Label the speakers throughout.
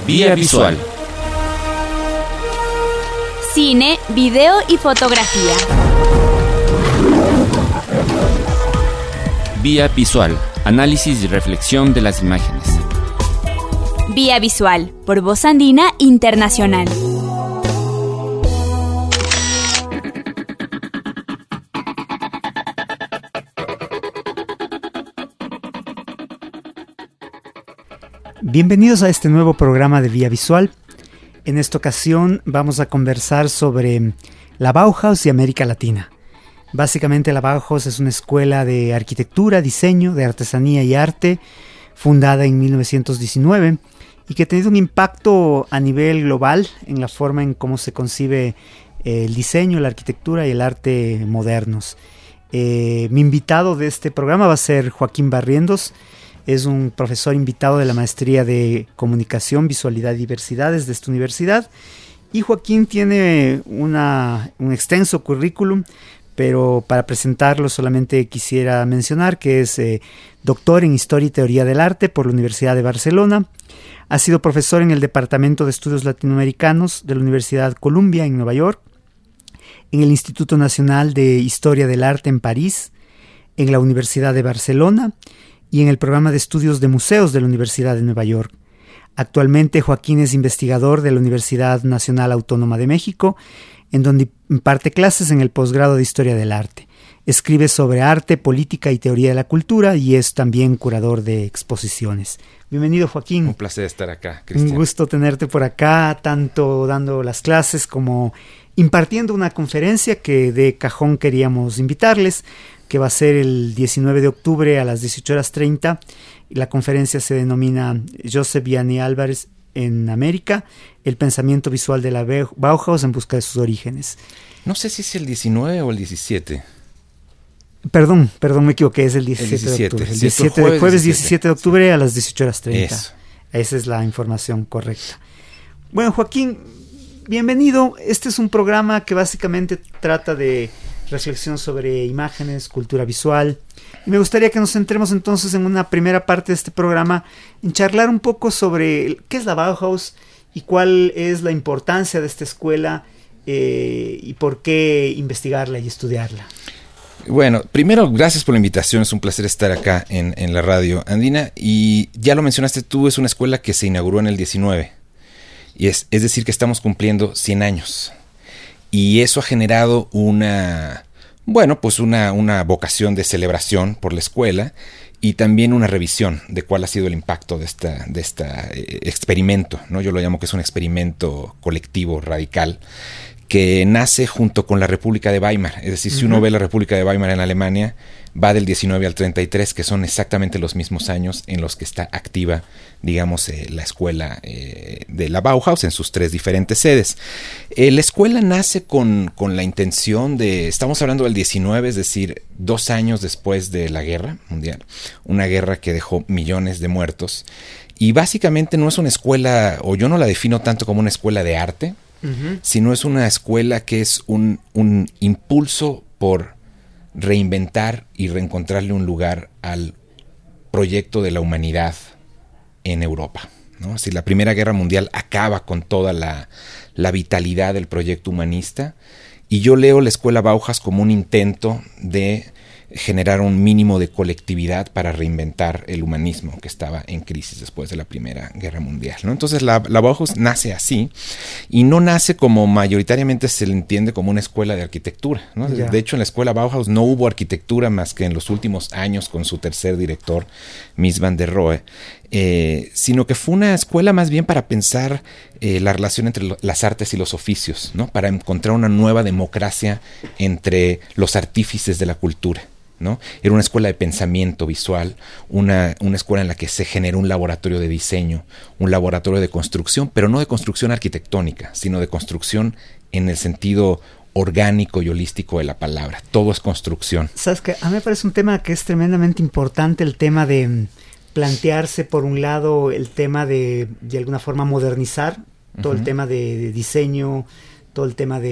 Speaker 1: Vía Visual.
Speaker 2: Cine, video y fotografía.
Speaker 1: Vía Visual. Análisis y reflexión de las imágenes.
Speaker 2: Vía Visual, por Voz Andina Internacional.
Speaker 3: Bienvenidos a este nuevo programa de Vía Visual. En esta ocasión vamos a conversar sobre la Bauhaus y América Latina. Básicamente la Bauhaus es una escuela de arquitectura, diseño, de artesanía y arte, fundada en 1919 y que ha tenido un impacto a nivel global en la forma en cómo se concibe el diseño, la arquitectura y el arte modernos. Mi invitado de este programa va a ser Joaquín Barrientos. Es un profesor invitado de la Maestría de Comunicación, Visualidad y Diversidades de esta universidad. Y Joaquín tiene un extenso currículum, pero para presentarlo solamente quisiera mencionar que es doctor en Historia y Teoría del Arte por la Universidad de Barcelona. Ha sido profesor en el Departamento de Estudios Latinoamericanos de la Universidad Columbia en Nueva York, en el Instituto Nacional de Historia del Arte en París, en la Universidad de Barcelona y en el programa de estudios de museos de la Universidad de Nueva York. Actualmente Joaquín es investigador de la Universidad Nacional Autónoma de México, en donde imparte clases en el posgrado de Historia del Arte. Escribe sobre arte, política y teoría de la cultura y es también curador de exposiciones. Bienvenido, Joaquín.
Speaker 4: Un placer estar acá, Cristian.
Speaker 3: Un gusto tenerte por acá, tanto dando las clases como impartiendo una conferencia que de cajón queríamos invitarles, que va a ser el 19 de octubre a las 18:30. La conferencia se denomina Josep Vianney Álvarez en América, el pensamiento visual de la Bauhaus en busca de sus orígenes.
Speaker 4: No sé si es el 19 o el 17.
Speaker 3: Perdón, me equivoqué, es el 17 de octubre. El 17 de jueves 17 de octubre a las 18:30.
Speaker 4: Eso.
Speaker 3: Esa es la información correcta. Bueno, Joaquín, bienvenido. Este es un programa que básicamente trata de reflexión sobre imágenes, cultura visual. Y me gustaría que nos centremos entonces en una primera parte de este programa, en charlar un poco sobre qué es la Bauhaus y cuál es la importancia de esta escuela y por qué investigarla y estudiarla.
Speaker 4: Bueno, primero, gracias por la invitación. Es un placer estar acá en la radio andina. Y ya lo mencionaste tú, es una escuela que se inauguró en el 19. Y es decir, que estamos cumpliendo 100 años. Y eso ha generado una vocación de celebración por la escuela y también una revisión de cuál ha sido el impacto de este experimento, ¿no? Yo lo llamo que es un experimento colectivo radical que nace junto con la República de Weimar. Es decir, si uno ve la República de Weimar en Alemania, va del 19 al 33, que son exactamente los mismos años en los que está activa, digamos, la escuela de la Bauhaus en sus 3 diferentes sedes. La escuela nace con la intención de, estamos hablando del 19, es decir, 2 años después de la Guerra Mundial, una guerra que dejó millones de muertos, y básicamente no es una escuela, o yo no la defino tanto como una escuela de arte, sino es una escuela que es un impulso por reinventar y reencontrarle un lugar al proyecto de la humanidad en Europa, ¿no? Así, la Primera Guerra Mundial acaba con toda la vitalidad del proyecto humanista, y yo leo la escuela Bauhaus como un intento de generar un mínimo de colectividad para reinventar el humanismo que estaba en crisis después de la Primera Guerra Mundial, ¿no? Entonces la Bauhaus nace así, y no nace como mayoritariamente se le entiende como una escuela de arquitectura, ¿no? Yeah. De hecho, en la escuela Bauhaus no hubo arquitectura más que en los últimos años con su tercer director, Mies van der Rohe, sino que fue una escuela más bien para pensar la relación entre las artes y los oficios, ¿no? Para encontrar una nueva democracia entre los artífices de la cultura, ¿no? Era una escuela de pensamiento visual, una escuela en la que se generó un laboratorio de diseño, un laboratorio de construcción, pero no de construcción arquitectónica, sino de construcción en el sentido orgánico y holístico de la palabra. Todo es construcción.
Speaker 3: Sabes que a mí me parece un tema que es tremendamente importante, el tema de plantearse, por un lado, el tema de alguna forma modernizar todo el tema de diseño, todo el tema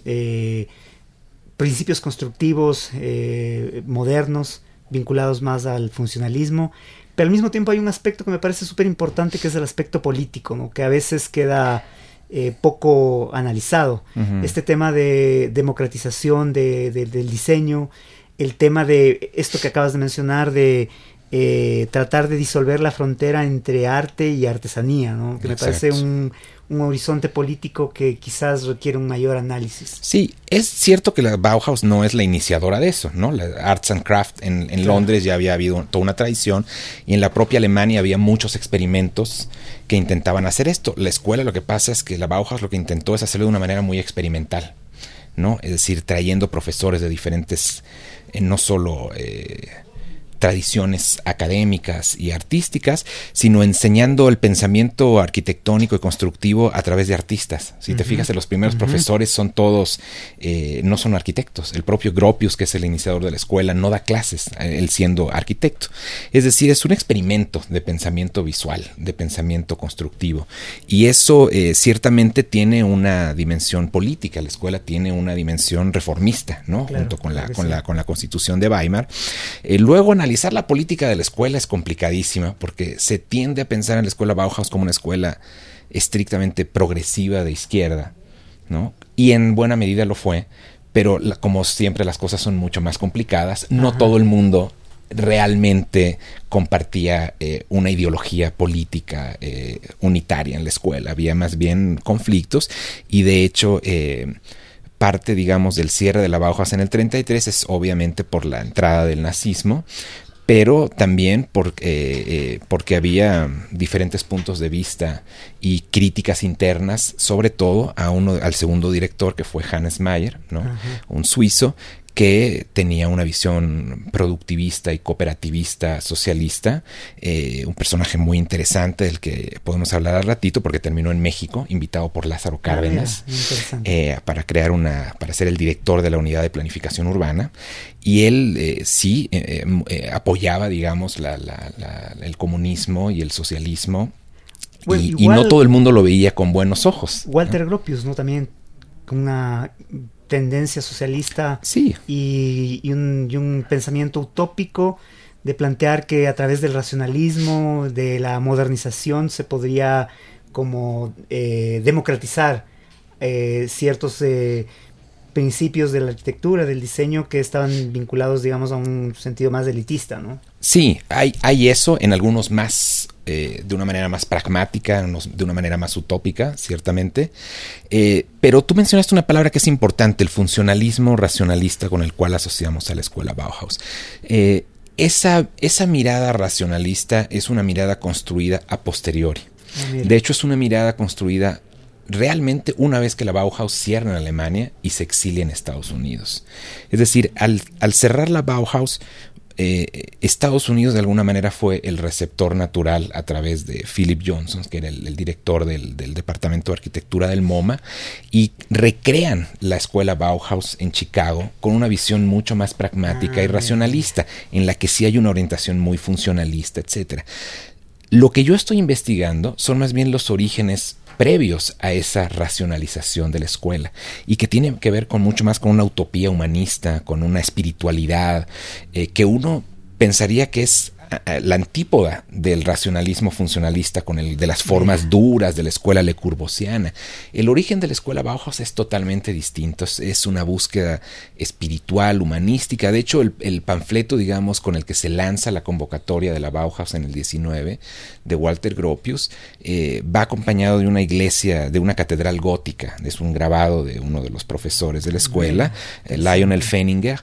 Speaker 3: de principios constructivos modernos, vinculados más al funcionalismo, pero al mismo tiempo hay un aspecto que me parece súper importante, que es el aspecto político, ¿no? Que a veces queda poco analizado. Este tema de democratización del diseño, el tema de esto que acabas de mencionar, de tratar de disolver la frontera entre arte y artesanía, ¿no? Que me parece un horizonte político que quizás requiere un mayor análisis.
Speaker 4: Sí, es cierto que la Bauhaus no es la iniciadora de eso, ¿no? La Arts and Crafts en Londres ya había habido toda una tradición, y en la propia Alemania había muchos experimentos que intentaban hacer esto. La escuela, lo que pasa es que la Bauhaus lo que intentó es hacerlo de una manera muy experimental, ¿no? Es decir, trayendo profesores de diferentes, no solo tradiciones académicas y artísticas, sino enseñando el pensamiento arquitectónico y constructivo a través de artistas. Si te fijas, los primeros profesores son todos, no son arquitectos. El propio Gropius, que es el iniciador de la escuela, no da clases, él siendo arquitecto. Es decir, es un experimento de pensamiento visual, de pensamiento constructivo. Y eso ciertamente tiene una dimensión política. La escuela tiene una dimensión reformista, ¿no? Claro, junto con la Constitución de Weimar. Luego analizar la política de la escuela es complicadísima, porque se tiende a pensar en la escuela Bauhaus como una escuela estrictamente progresiva de izquierda, ¿no? Y en buena medida lo fue, pero como siempre las cosas son mucho más complicadas. No todo el mundo realmente compartía una ideología política unitaria en la escuela. Había más bien conflictos, y de hecho parte, digamos, del cierre de la Bauhaus en el 33 es obviamente por la entrada del nazismo, pero también porque había diferentes puntos de vista y críticas internas, sobre todo al segundo director, que fue Hannes Mayer, ¿no? Un suizo que tenía una visión productivista y cooperativista socialista, un personaje muy interesante del que podemos hablar al ratito, porque terminó en México, invitado por Lázaro Cárdenas, para ser el director de la unidad de planificación urbana, y él apoyaba, digamos, el comunismo y el socialismo, bueno, y no todo el mundo lo veía con buenos ojos.
Speaker 3: Walter Gropius, ¿no? También con una tendencia socialista,
Speaker 4: sí,
Speaker 3: y un pensamiento utópico de plantear que a través del racionalismo, de la modernización, se podría como democratizar ciertos principios de la arquitectura, del diseño, que estaban vinculados, digamos, a un sentido más elitista, ¿no?
Speaker 4: Sí, hay eso en algunos más, de una manera más pragmática, de una manera más utópica, ciertamente. Pero tú mencionaste una palabra que es importante, el funcionalismo racionalista con el cual asociamos a la escuela Bauhaus. Esa mirada racionalista es una mirada construida a posteriori. De hecho, es una mirada construida realmente una vez que la Bauhaus cierra en Alemania y se exilia en Estados Unidos. Es decir, al cerrar la Bauhaus, Estados Unidos de alguna manera fue el receptor natural a través de Philip Johnson, que era el director del Departamento de Arquitectura del MoMA, y recrean la escuela Bauhaus en Chicago con una visión mucho más pragmática y racionalista, en la que sí hay una orientación muy funcionalista, etc. Lo que yo estoy investigando son más bien los orígenes previos a esa racionalización de la escuela, y que tiene que ver mucho más con una utopía humanista, con una espiritualidad que uno pensaría que es la antípoda del racionalismo funcionalista, con el de las formas duras de la escuela Le Corbusiana. El origen de la escuela Bauhaus es totalmente distinto, es una búsqueda espiritual, humanística. De hecho, el panfleto, digamos, con el que se lanza la convocatoria de la Bauhaus en el 19, de Walter Gropius, va acompañado de una iglesia, de una catedral gótica. Es un grabado de uno de los profesores de la escuela, Lionel Feininger,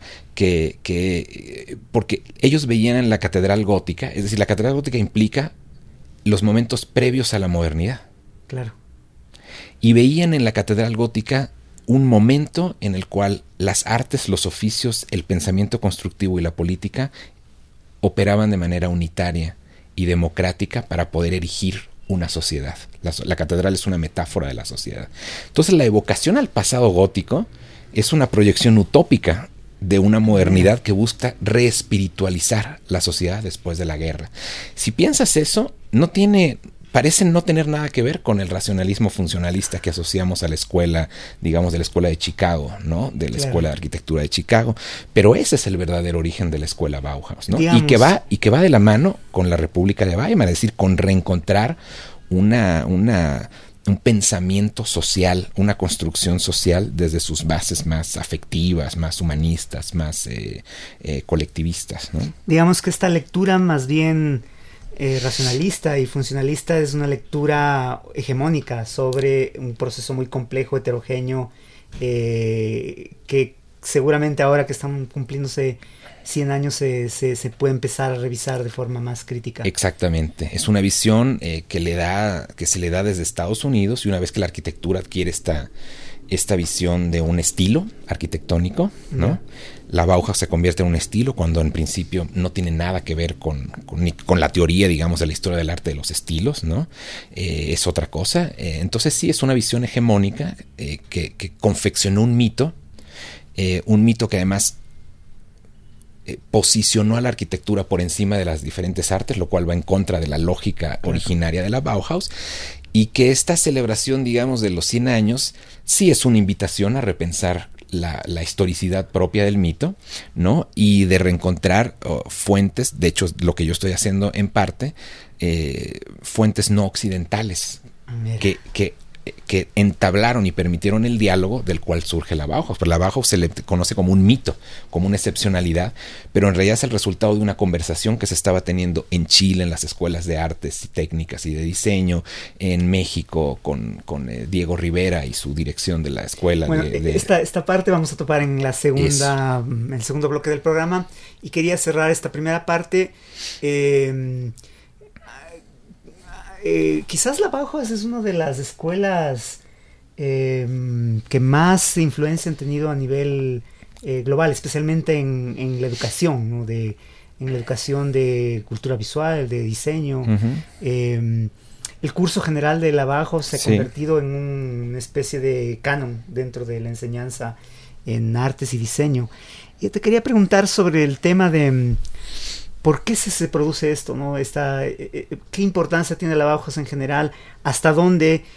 Speaker 4: porque ellos veían en la catedral gótica, es decir, la catedral gótica implica los momentos previos a la modernidad.
Speaker 3: Claro.
Speaker 4: Y veían en la catedral gótica un momento en el cual las artes, los oficios, el pensamiento constructivo y la política operaban de manera unitaria y democrática para poder erigir una sociedad. La catedral es una metáfora de la sociedad. Entonces, la evocación al pasado gótico es una proyección utópica de una modernidad que busca reespiritualizar la sociedad después de la guerra. Si piensas eso, no tiene parecen no tener nada que ver con el racionalismo funcionalista que asociamos a la escuela, digamos, de la escuela de Chicago, ¿no? De la Escuela de Arquitectura de Chicago. Pero ese es el verdadero origen de la escuela Bauhaus, ¿no? Y que va de la mano con la República de Weimar, es decir, con reencontrar un pensamiento social, una construcción social desde sus bases más afectivas, más humanistas, más colectivistas, ¿no?
Speaker 3: Digamos que esta lectura más bien racionalista y funcionalista es una lectura hegemónica sobre un proceso muy complejo, heterogéneo, que seguramente ahora que están cumpliéndose 100 años se puede empezar a revisar de forma más crítica.
Speaker 4: Exactamente. Es una visión que se le da desde Estados Unidos, y una vez que la arquitectura adquiere esta visión de un estilo arquitectónico, ¿no? La Bauhaus se convierte en un estilo cuando en principio no tiene nada que ver con la teoría, digamos, de la historia del arte de los estilos, ¿no? Es otra cosa. Entonces sí, es una visión hegemónica que confeccionó un mito que además posicionó a la arquitectura por encima de las diferentes artes, lo cual va en contra de la lógica originaria de la Bauhaus, y que esta celebración, digamos, de los 100 años sí es una invitación a repensar la historicidad propia del mito, ¿no? Y de reencontrar fuentes, de hecho lo que yo estoy haciendo en parte, fuentes no occidentales que entablaron y permitieron el diálogo del cual surge la Bauhaus. Pero la Bauhaus se le conoce como un mito, como una excepcionalidad, pero en realidad es el resultado de una conversación que se estaba teniendo en Chile, en las escuelas de artes y técnicas y de diseño, en México con Diego Rivera y su dirección de la escuela.
Speaker 3: Bueno, esta parte vamos a topar en el segundo bloque del programa, y quería cerrar esta primera parte. Quizás la Bauhaus es una de las escuelas que más influencia han tenido a nivel global, especialmente en la educación, ¿no? En la educación de cultura visual, de diseño. Uh-huh. El curso general de la Bauhaus se ha convertido en una especie de canon dentro de la enseñanza en artes y diseño. Y te quería preguntar sobre el tema de ¿por qué se produce esto, ¿no? ¿Qué importancia tiene la Bauhaus en general? ¿Hasta dónde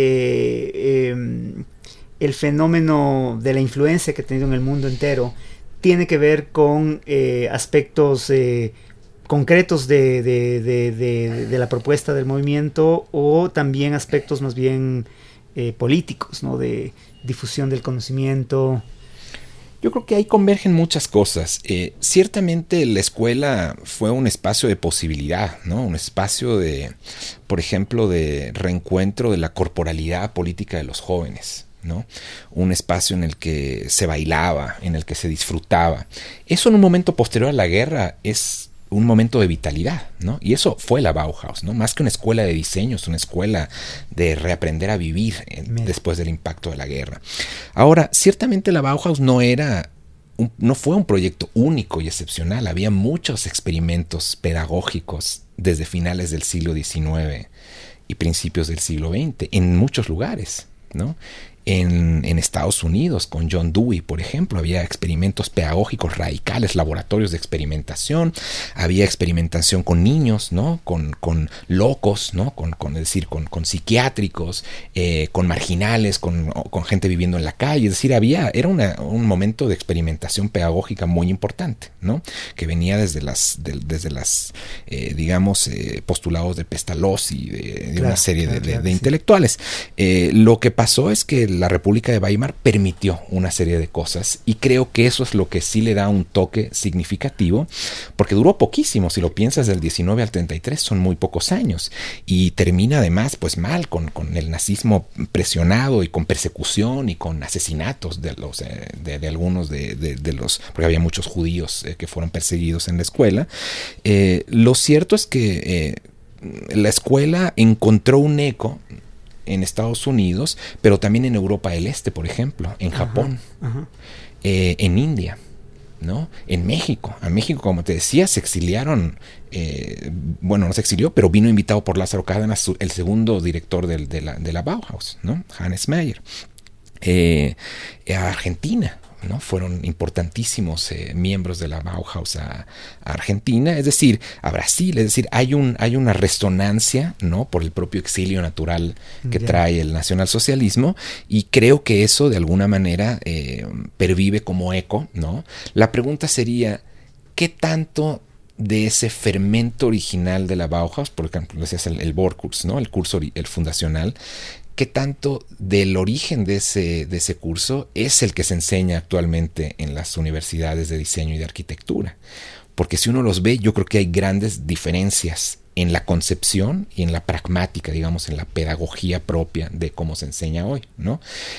Speaker 3: el fenómeno de la influencia que ha tenido en el mundo entero tiene que ver con aspectos concretos de la propuesta del movimiento, o también aspectos más bien políticos, ¿no? De difusión del conocimiento?
Speaker 4: Yo creo que ahí convergen muchas cosas. Ciertamente la escuela fue un espacio de posibilidad, ¿no? Un espacio de, por ejemplo, de reencuentro de la corporalidad política de los jóvenes, ¿no? Un espacio en el que se bailaba, en el que se disfrutaba. Eso en un momento posterior a la guerra es un momento de vitalidad, ¿no? Y eso fue la Bauhaus, ¿no? Más que una escuela de diseño, es una escuela de reaprender a vivir después del impacto de la guerra. Ahora, ciertamente la Bauhaus no fue un proyecto único y excepcional. Había muchos experimentos pedagógicos desde finales del siglo XIX y principios del siglo XX en muchos lugares, ¿no? En Estados Unidos, con John Dewey, por ejemplo, había experimentos pedagógicos radicales, laboratorios de experimentación, había experimentación con niños, ¿no? Con locos, ¿no? Con psiquiátricos, con marginales, con gente viviendo en la calle. Es decir, era un momento de experimentación pedagógica muy importante, ¿no? Que venía desde las postulados de Pestalozzi, de una serie de intelectuales. Lo que pasó es que la República de Weimar permitió una serie de cosas, y creo que eso es lo que sí le da un toque significativo, porque duró poquísimo. Si lo piensas, del 19 al 33 son muy pocos años, y termina además pues mal, con el nazismo presionado y con persecución y con asesinatos de algunos de los, porque había muchos judíos que fueron perseguidos en la escuela. Lo cierto es que la escuela encontró un eco en Estados Unidos, pero también en Europa del Este, por ejemplo, en Japón, en India, ¿no? En México. A México, como te decía, se exiliaron, no se exilió, pero vino invitado por Lázaro Cárdenas, el segundo director de la Bauhaus, ¿no? Hannes Meyer. A Argentina ¿no? Fueron importantísimos miembros de la Bauhaus a Argentina, es decir, a Brasil. Es decir, hay una resonancia, ¿no? Por el propio exilio natural que trae el nacionalsocialismo, y creo que eso de alguna manera pervive como eco, ¿no? La pregunta sería, ¿qué tanto de ese fermento original de la Bauhaus, por ejemplo, decías el Vorkurs, ¿no? El curso, el fundacional, qué tanto del origen de ese curso es el que se enseña actualmente en las universidades de diseño y de arquitectura? Porque si uno los ve, yo creo que hay grandes diferencias en la concepción y en la pragmática, digamos, en la pedagogía propia de cómo se enseña hoy, ¿no?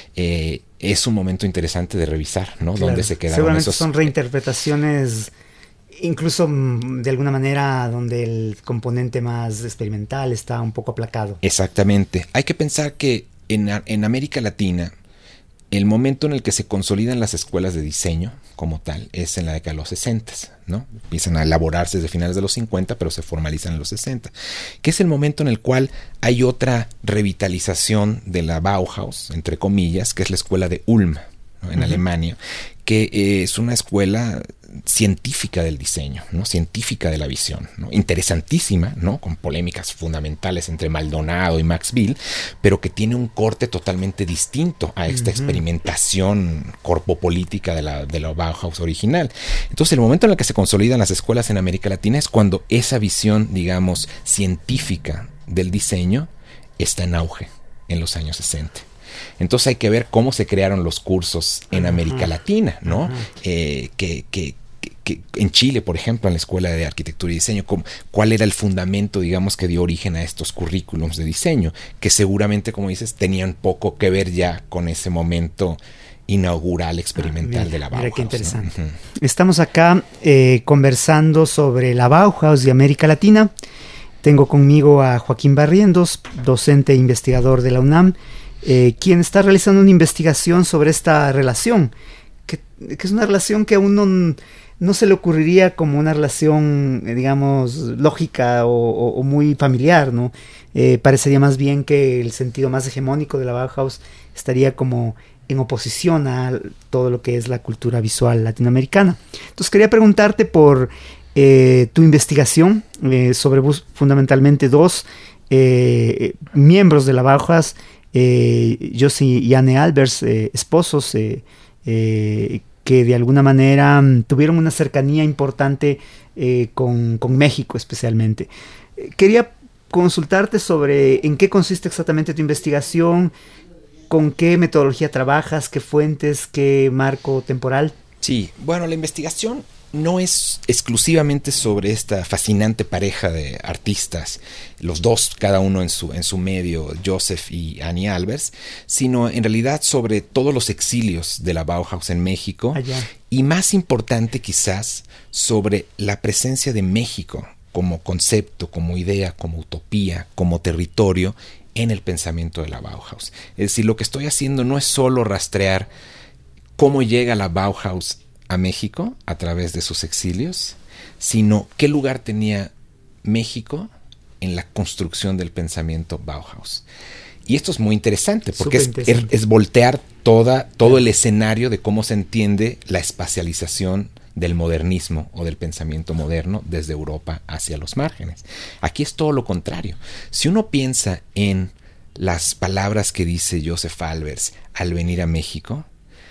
Speaker 4: Es un momento interesante de revisar, ¿no?
Speaker 3: Claro.
Speaker 4: Dónde se quedaron
Speaker 3: Seguramente
Speaker 4: esos...
Speaker 3: son reinterpretaciones, incluso de alguna manera donde el componente más experimental está un poco aplacado.
Speaker 4: Exactamente. Hay que pensar que en América Latina, el momento en el que se consolidan las escuelas de diseño como tal es en la década de los 60, ¿no? Empiezan a elaborarse desde finales de los 50, pero se formalizan en los 60, que es el momento en el cual hay otra revitalización de la Bauhaus, entre comillas, que es la escuela de Ulm, ¿no? En Alemania, que es una escuela científica del diseño, ¿no? Científica de la visión, ¿no? Interesantísima, ¿no? Con polémicas fundamentales entre Maldonado y Max Bill, pero que tiene un corte totalmente distinto a esta experimentación corpopolítica de la Bauhaus original. Entonces, el momento en el que se consolidan las escuelas en América Latina es cuando esa visión, digamos, científica del diseño está en auge en los años 60. Entonces hay que ver cómo se crearon los cursos en América Latina, ¿no? Que en Chile, por ejemplo, en la Escuela de Arquitectura y Diseño, cuál era el fundamento, digamos, que dio origen a estos currículums de diseño, que seguramente, como dices, tenían poco que ver ya con ese momento inaugural, experimental de la Bauhaus.
Speaker 3: Mira qué interesante. ¿No? Estamos acá conversando sobre la Bauhaus de América Latina. Tengo conmigo a Joaquín Barrientos, docente e investigador de la UNAM, quien está realizando una investigación sobre esta relación, que es una relación que a uno no se le ocurriría como una relación, digamos, lógica o muy familiar, ¿no? Parecería más bien que el sentido más hegemónico de la Bauhaus estaría como en oposición a todo lo que es la cultura visual latinoamericana. Entonces quería preguntarte por tu investigación sobre fundamentalmente dos miembros de la Bauhaus, Josie y Anne Albers, esposos que de alguna manera tuvieron una cercanía importante con México especialmente. Quería consultarte sobre en qué consiste exactamente tu investigación, con qué metodología trabajas, qué fuentes, qué marco temporal.
Speaker 4: Sí, bueno, la investigación no es exclusivamente sobre esta fascinante pareja de artistas, los dos, cada uno en su medio, Joseph y Annie Albers, sino en realidad sobre todos los exilios de la Bauhaus en México. Y más importante quizás sobre la presencia de México como concepto, como idea, como utopía, como territorio en el pensamiento de la Bauhaus. Es decir, lo que estoy haciendo no es solo rastrear cómo llega la Bauhaus a México a través de sus exilios, sino qué lugar tenía México en la construcción del pensamiento Bauhaus. Y esto es muy interesante porque es voltear todo el escenario de cómo se entiende la espacialización del modernismo o del pensamiento moderno desde Europa hacia los márgenes. Aquí es todo lo contrario. Si uno piensa en las palabras que dice Joseph Albers al venir a México,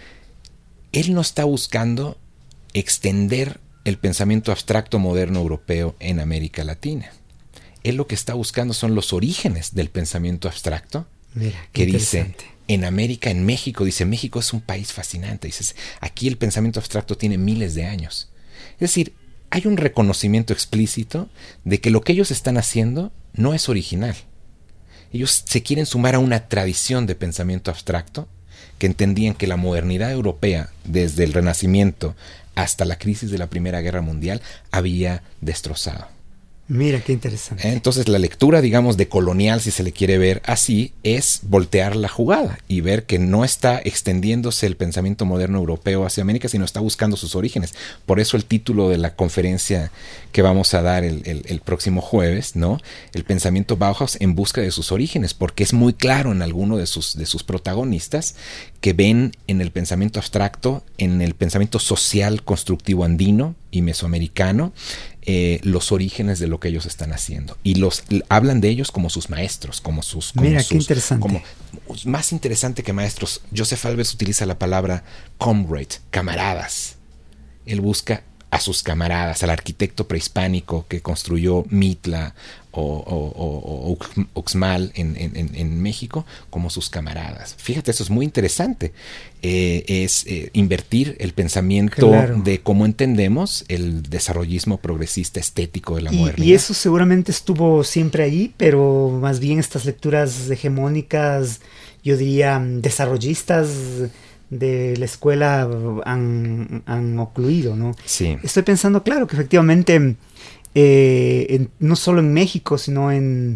Speaker 4: él no está buscando extender el pensamiento abstracto moderno europeo en América Latina. Él lo que está buscando son los orígenes del pensamiento abstracto.
Speaker 3: Mira,
Speaker 4: que dice, en América, en México, dice, México es un país fascinante. Dices, aquí el pensamiento abstracto tiene miles de años. Es decir, hay un reconocimiento explícito de que lo que ellos están haciendo no es original. Ellos se quieren sumar a una tradición de pensamiento abstracto que entendían que la modernidad europea, desde el Renacimiento hasta la crisis de la Primera Guerra Mundial, había destrozado.
Speaker 3: Mira, qué interesante.
Speaker 4: Entonces la lectura, digamos, decolonial, si se le quiere ver así, es voltear la jugada y ver que no está extendiéndose el pensamiento moderno europeo hacia América, sino está buscando sus orígenes. Por eso el título de la conferencia que vamos a dar el próximo jueves, ¿no? El pensamiento Bauhaus en busca de sus orígenes, porque es muy claro en alguno de sus protagonistas que ven en el pensamiento abstracto, en el pensamiento social constructivo andino y mesoamericano, los orígenes de lo que ellos están haciendo. Y hablan de ellos como sus maestros, como sus...
Speaker 3: Mira, qué interesante.
Speaker 4: Más interesante que maestros, Joseph Albers utiliza la palabra comrade, camaradas. Él busca a sus camaradas, al arquitecto prehispánico que construyó Mitla o Uxmal en México, como sus camaradas. Fíjate, eso es muy interesante. Es invertir el pensamiento de cómo entendemos el desarrollismo progresista estético de la modernidad.
Speaker 3: Y eso seguramente estuvo siempre ahí, pero más bien estas lecturas hegemónicas, yo diría desarrollistas de la escuela han ocluido, ¿no?
Speaker 4: Sí.
Speaker 3: Estoy pensando, claro, que efectivamente no solo en México, sino en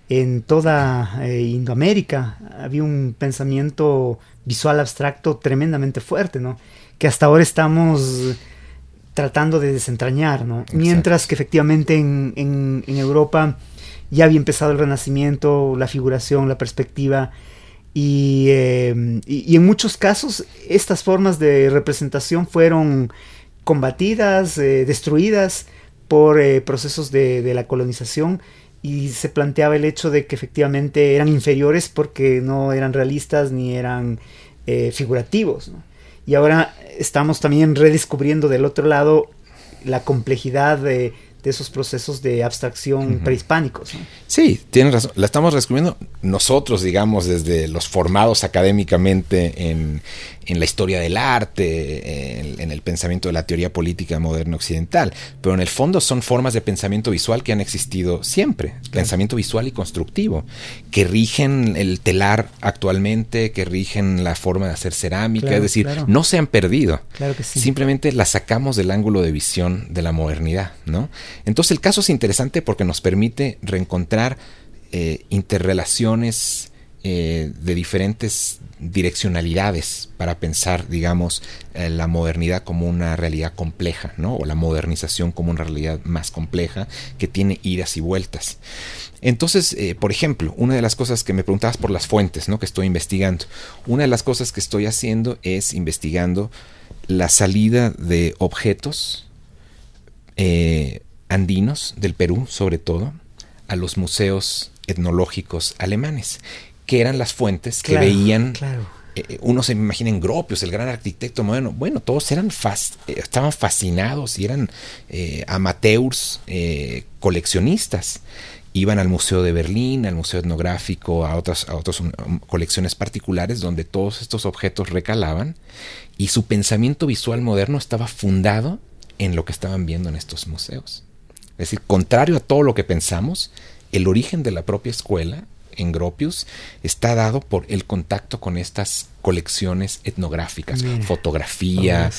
Speaker 3: toda Indoamérica había un pensamiento visual abstracto tremendamente fuerte, ¿no? Que hasta ahora estamos tratando de desentrañar, ¿no? Exacto. Mientras que efectivamente en Europa ya había empezado el Renacimiento, la figuración, la perspectiva. Y en muchos casos estas formas de representación fueron combatidas, destruidas por procesos de la colonización, y se planteaba el hecho de que efectivamente eran inferiores porque no eran realistas ni eran figurativos, ¿no? Y ahora estamos también redescubriendo del otro lado la complejidad de esos procesos de abstracción prehispánicos, ¿no?
Speaker 4: Sí, tienes razón. La estamos descubriendo nosotros, digamos, desde los formados académicamente en la historia del arte, en el pensamiento de la teoría política moderna occidental. Pero en el fondo son formas de pensamiento visual que han existido siempre. Claro. Pensamiento visual y constructivo, que rigen el telar actualmente, que rigen la forma de hacer cerámica. Claro, es decir, no se han perdido.
Speaker 3: Claro que sí.
Speaker 4: Simplemente las sacamos del ángulo de visión de la modernidad, ¿no? Entonces el caso es interesante porque nos permite reencontrar interrelaciones de diferentes direccionalidades para pensar, digamos, la modernidad como una realidad compleja, ¿no? O la modernización como una realidad más compleja que tiene idas y vueltas. Entonces, por ejemplo, una de las cosas que me preguntabas por las fuentes, ¿no? Que estoy investigando. Una de las cosas que estoy haciendo es investigando la salida de objetos andinos del Perú, sobre todo, a los museos etnológicos alemanes, que eran las fuentes que veían. Claro. Uno se imagina en Gropius, el gran arquitecto moderno. Bueno, todos estaban fascinados y eran amateurs, coleccionistas. Iban al Museo de Berlín, al Museo Etnográfico, a otras colecciones particulares donde todos estos objetos recalaban, y su pensamiento visual moderno estaba fundado en lo que estaban viendo en estos museos. Es decir, contrario a todo lo que pensamos, el origen de la propia escuela en Gropius está dado por el contacto con estas colecciones etnográficas. Mira, fotografía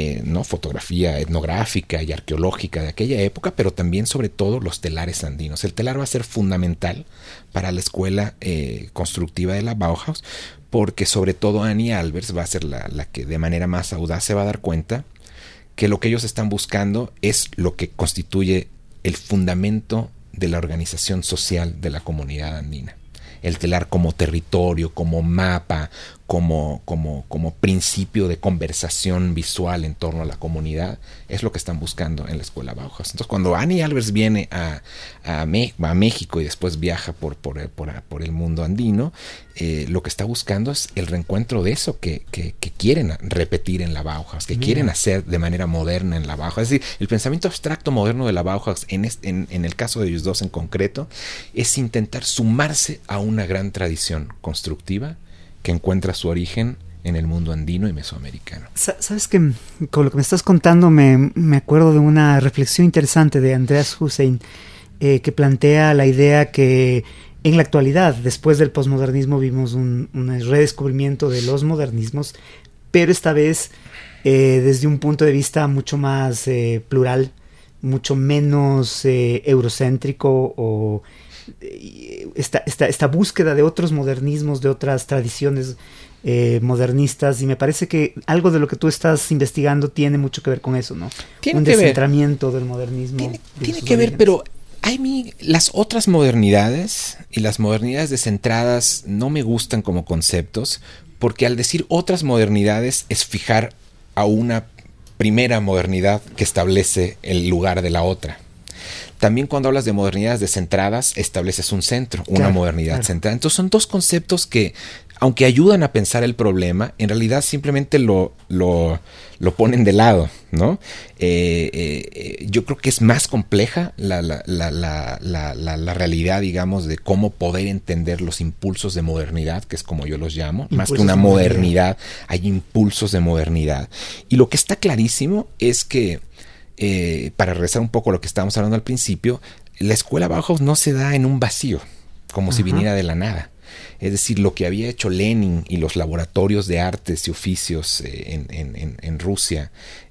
Speaker 4: etnográfica y arqueológica de aquella época, pero también sobre todo los telares andinos. El telar va a ser fundamental para la escuela constructiva de la Bauhaus, porque sobre todo Annie Albers va a ser la que de manera más audaz se va a dar cuenta que lo que ellos están buscando es lo que constituye el fundamento de la organización social de la comunidad andina. El telar como territorio, como mapa, como principio de conversación visual en torno a la comunidad, es lo que están buscando en la escuela Bauhaus. Entonces, cuando Annie Albers viene a México y después viaja por el mundo andino, lo que está buscando es el reencuentro de eso que quieren repetir en la Bauhaus, que quieren hacer de manera moderna en la Bauhaus. Es decir, el pensamiento abstracto moderno de la Bauhaus, en el caso de ellos dos en concreto, es intentar sumarse a una gran tradición constructiva que encuentra su origen en el mundo andino y mesoamericano.
Speaker 3: Sabes que con lo que me estás contando me acuerdo de una reflexión interesante de Andreas Hussein, que plantea la idea que en la actualidad, después del posmodernismo, vimos un redescubrimiento de los modernismos, pero esta vez desde un punto de vista mucho más plural, mucho menos eurocéntrico o esta búsqueda de otros modernismos, de otras tradiciones modernistas, y me parece que algo de lo que tú estás investigando tiene mucho que ver con eso, ¿no?
Speaker 4: Tiene
Speaker 3: un
Speaker 4: que
Speaker 3: descentramiento del modernismo.
Speaker 4: Tiene que ver, pero las otras modernidades y las modernidades descentradas no me gustan como conceptos, porque al decir otras modernidades es fijar a una primera modernidad que establece el lugar de la otra. También cuando hablas de modernidades descentradas, estableces un centro, una modernidad centrada. Entonces son dos conceptos que, aunque ayudan a pensar el problema, en realidad simplemente lo ponen de lado, ¿no? Yo creo que es más compleja la realidad, digamos, de cómo poder entender los impulsos de modernidad, que es como yo los llamo. Más que una modernidad, hay impulsos de modernidad. Y lo que está clarísimo es que, para regresar un poco a lo que estábamos hablando al principio, la escuela Bauhaus no se da en un vacío, como si viniera de la nada. Es decir, lo que había hecho Lenin y los laboratorios de artes y oficios en Rusia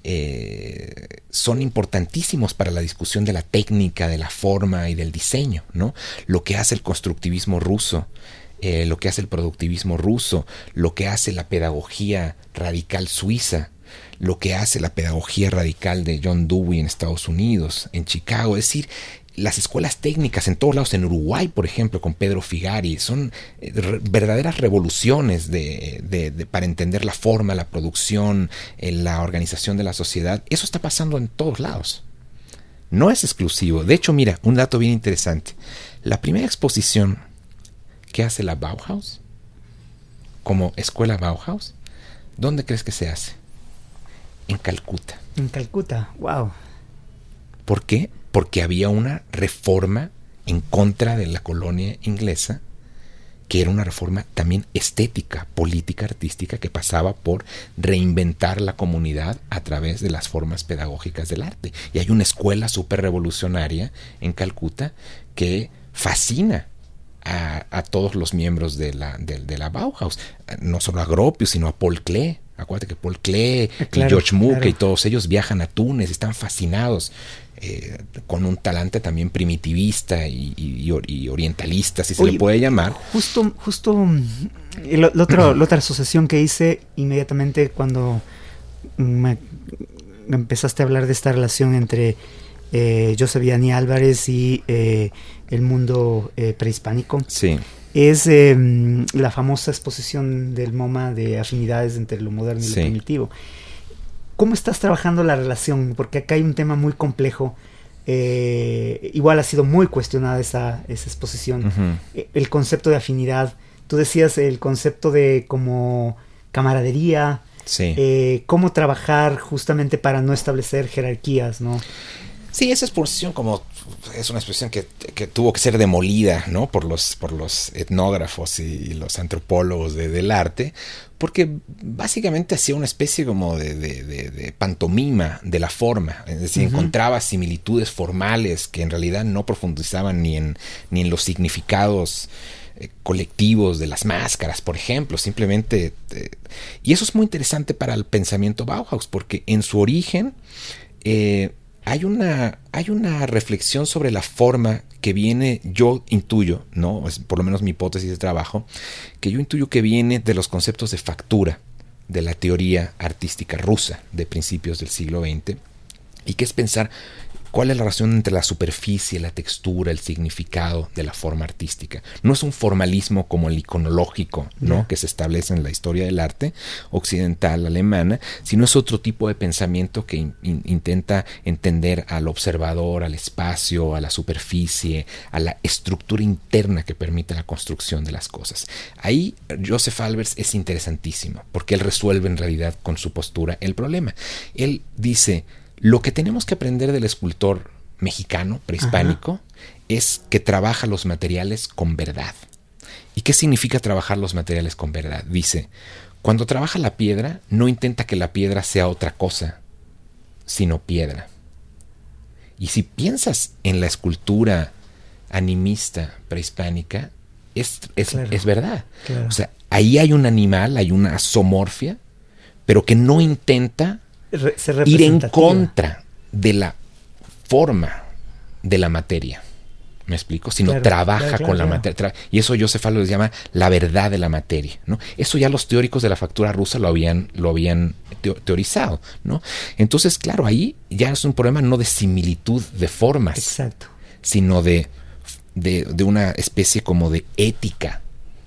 Speaker 4: son importantísimos para la discusión de la técnica, de la forma y del diseño, ¿no? Lo que hace el constructivismo ruso, lo que hace el productivismo ruso, lo que hace la pedagogía radical suiza, lo que hace la pedagogía radical de John Dewey en Estados Unidos, en Chicago. Es decir, las escuelas técnicas en todos lados, en Uruguay, por ejemplo, con Pedro Figari, son verdaderas revoluciones para entender la forma, la producción, la organización de la sociedad. Eso está pasando en todos lados. No es exclusivo. De hecho, mira, un dato bien interesante. La primera exposición que hace la Bauhaus, como escuela Bauhaus, ¿dónde crees que se hace? En Calcuta.
Speaker 3: En Calcuta, wow.
Speaker 4: ¿Por qué? Porque había una reforma en contra de la colonia inglesa, que era una reforma también estética, política, artística, que pasaba por reinventar la comunidad a través de las formas pedagógicas del arte. Y hay una escuela súper revolucionaria en Calcuta que fascina a todos los miembros de la Bauhaus, no solo a Gropius, sino a Paul Klee. Acuérdate que Paul Klee y George Mucke y todos ellos viajan a Túnez, están fascinados, con un talante también primitivista y orientalista, si se le puede llamar.
Speaker 3: Justo la otra asociación que hice inmediatamente cuando me empezaste a hablar de esta relación entre Josep Vianney Álvarez y el mundo prehispánico.
Speaker 4: Sí.
Speaker 3: Es la famosa exposición del MoMA de afinidades entre lo moderno y lo primitivo. ¿Cómo estás trabajando la relación? Porque acá hay un tema muy complejo. Igual ha sido muy cuestionada esa exposición. El concepto de afinidad. Tú decías el concepto de como camaradería.
Speaker 4: Sí.
Speaker 3: Cómo trabajar justamente para no establecer jerarquías, ¿no?
Speaker 4: Sí, esa exposición es una exposición que tuvo que ser demolida, ¿no? por los etnógrafos y los antropólogos del arte, porque básicamente hacía una especie como de pantomima de la forma. Es decir, encontraba similitudes formales que en realidad no profundizaban ni en los significados colectivos de las máscaras, por ejemplo. Simplemente y eso es muy interesante para el pensamiento Bauhaus, porque en su origen hay una reflexión sobre la forma que viene, yo intuyo, ¿no? Es por lo menos mi hipótesis de trabajo, que yo intuyo que viene de los conceptos de factura de la teoría artística rusa de principios del siglo XX, y que es pensar cuál es la relación entre la superficie, la textura, el significado de la forma artística. No es un formalismo como el iconológico, ¿no? Que se establece en la historia del arte occidental alemana, sino es otro tipo de pensamiento que intenta entender al observador, al espacio, a la superficie, a la estructura interna que permite la construcción de las cosas. Ahí Joseph Albers es interesantísimo, porque él resuelve en realidad con su postura el problema. Él dice: lo que tenemos que aprender del escultor mexicano prehispánico es que trabaja los materiales con verdad. ¿Y qué significa trabajar los materiales con verdad? Dice, cuando trabaja la piedra, no intenta que la piedra sea otra cosa, sino piedra. Y si piensas en la escultura animista prehispánica, es verdad. Claro. O sea, ahí hay un animal, hay una zoomorfia, pero que no intenta ir en contra de la forma de la materia. ¿Me explico? Sino trabaja con la materia. Y eso Joseph Fahlberg llama la verdad de la materia, ¿no? Eso ya los teóricos de la fractura rusa lo habían teorizado, ¿no? Entonces, claro, ahí ya es un problema no de similitud de formas,
Speaker 3: exacto, sino
Speaker 4: de una especie como de ética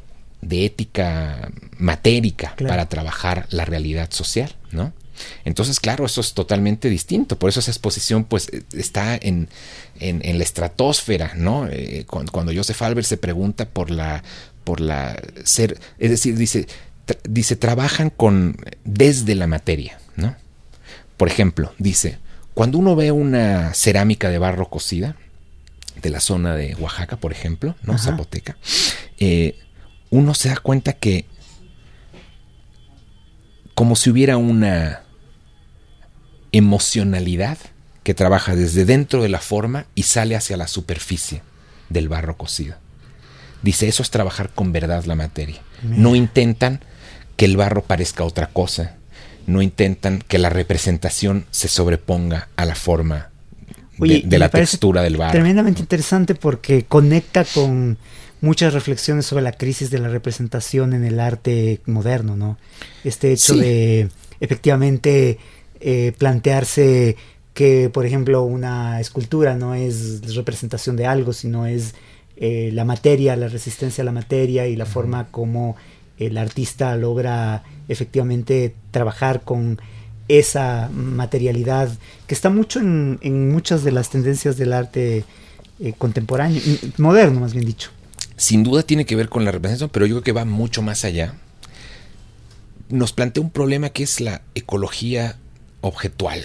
Speaker 4: matérica, claro, para trabajar la realidad social, ¿no? Entonces, claro, eso es totalmente distinto. Por eso esa exposición pues está en la estratosfera, ¿no? Cuando Joseph Fahlberg se pregunta por la ser, es decir, dice trabajan desde la materia, ¿no? Por ejemplo, dice, cuando uno ve una cerámica de barro cocida de la zona de Oaxaca, por ejemplo, ¿no? Ajá. Zapoteca, uno se da cuenta que como si hubiera una emocionalidad que trabaja desde dentro de la forma y sale hacia la superficie del barro cocido. Dice, eso es trabajar con verdad la materia. No intentan que el barro parezca otra cosa. No intentan que la representación se sobreponga a la forma de la textura del barro.
Speaker 3: Tremendamente interesante porque conecta con muchas reflexiones sobre la crisis de la representación en el arte moderno, ¿no? Este hecho de efectivamente plantearse que, por ejemplo, una escultura no es representación de algo, sino es la materia, la resistencia a la materia y la forma como el artista logra efectivamente trabajar con esa materialidad que está mucho en muchas de las tendencias del arte contemporáneo, moderno más bien dicho.
Speaker 4: Sin duda tiene que ver con la representación, pero yo creo que va mucho más allá. Nos plantea un problema que es la ecología objetual.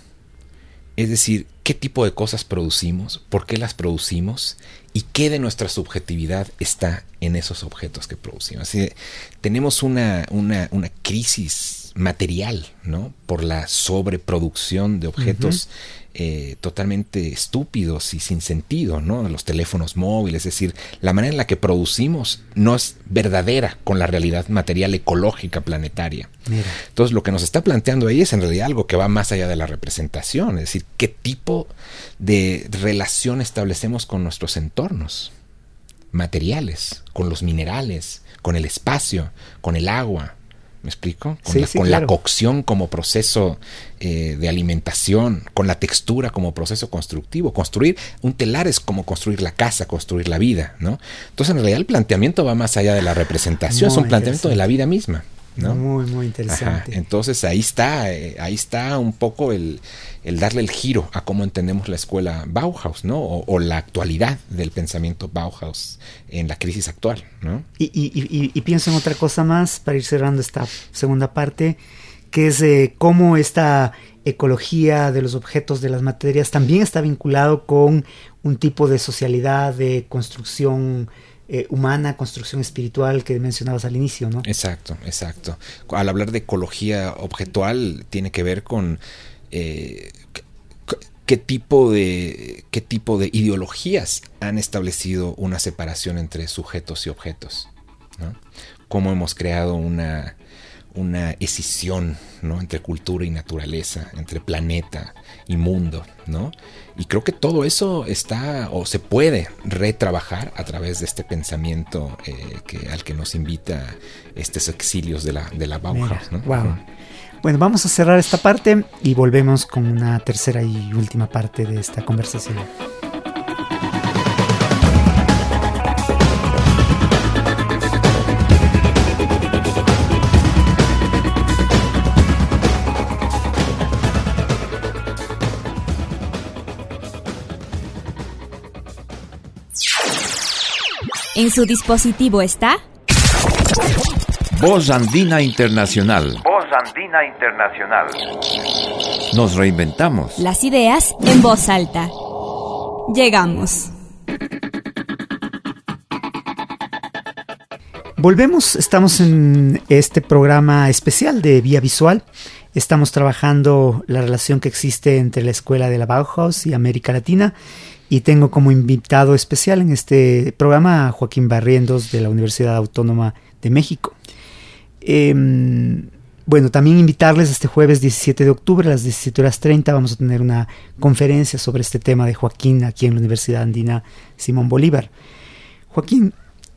Speaker 4: Es decir, qué tipo de cosas producimos, por qué las producimos y qué de nuestra subjetividad está en esos objetos que producimos. Así que tenemos una crisis material, ¿no? Por la sobreproducción de objetos totalmente estúpidos y sin sentido, ¿no? Los teléfonos móviles, es decir, la manera en la que producimos no es verdadera con la realidad material ecológica planetaria. Mira. Entonces, lo que nos está planteando ahí es en realidad algo que va más allá de la representación, es decir, qué tipo de relación establecemos con nuestros entornos materiales, con los minerales, con el espacio, con el agua. ¿Me explico? Con la cocción como proceso de alimentación, con la textura como proceso constructivo. Construir un telar es como construir la casa, construir la vida, ¿no? Entonces, en realidad, el planteamiento va más allá de la representación, es un planteamiento de la vida misma, ¿no?
Speaker 3: Muy, muy interesante.
Speaker 4: Ajá. Entonces, ahí está un poco el darle el giro a cómo entendemos la escuela Bauhaus, ¿no? O la actualidad del pensamiento Bauhaus en la crisis actual, ¿no?
Speaker 3: Y pienso en otra cosa más para ir cerrando esta segunda parte, que es cómo esta ecología de los objetos, de las materias, también está vinculado con un tipo de socialidad, de construcción humana, construcción espiritual que mencionabas al inicio, ¿no?
Speaker 4: Exacto. Al hablar de ecología objetual, tiene que ver con qué tipo de ideologías han establecido una separación entre sujetos y objetos, ¿no? Cómo hemos creado una escisión, ¿no? Entre cultura y naturaleza, entre planeta y mundo, ¿no? Y creo que todo eso está o se puede retrabajar a través de este pensamiento al que nos invita estos exilios de la Bauhaus, ¿no?
Speaker 3: Wow. Bueno, vamos a cerrar esta parte y volvemos con una tercera y última parte de esta conversación.
Speaker 2: En su dispositivo está
Speaker 5: Voz Andina Internacional.
Speaker 6: Voz Andina Internacional.
Speaker 5: Nos reinventamos.
Speaker 2: Las ideas en voz alta. Llegamos.
Speaker 3: Volvemos, estamos en este programa especial de Vía Visual. Estamos trabajando la relación que existe entre la Escuela de la Bauhaus y América Latina. Y tengo como invitado especial en este programa a Joaquín Barrientos de la Universidad Autónoma de México. Bueno, también invitarles este jueves 17 de octubre a las 17:30 vamos a tener una conferencia sobre este tema de Joaquín aquí en la Universidad Andina Simón Bolívar. Joaquín,